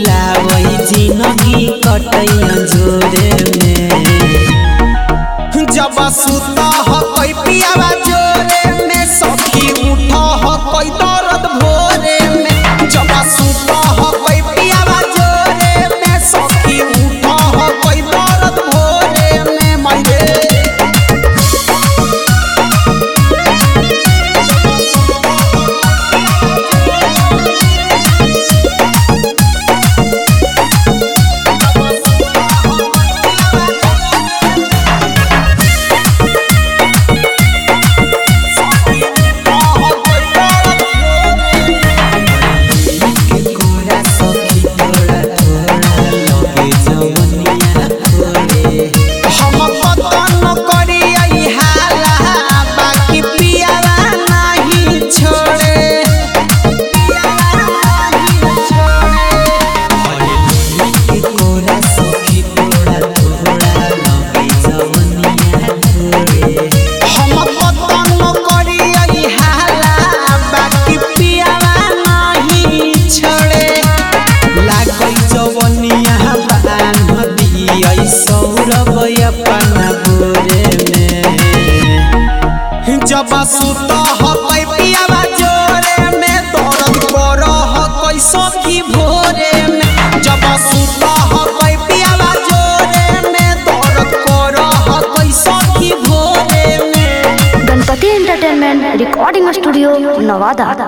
भुलावई जिंदगी कटैया जोरे में। जब सुता ह कोई पियावा जोरे में सखी उठा ह कोई दर्द भोरे में। जब सुता ह कोई पियावा जोरे में सखी उठा ह कोई दर्द भोरे में। मायरे जब सुता ह कोई पियावा जोरे में दर्द करह कोई सखी भोरे में। जब सुता ह कोई पियावा जोरे में दर्द करह कोई सखी भोरे में। Ganpati entertainment recording studio Nawada.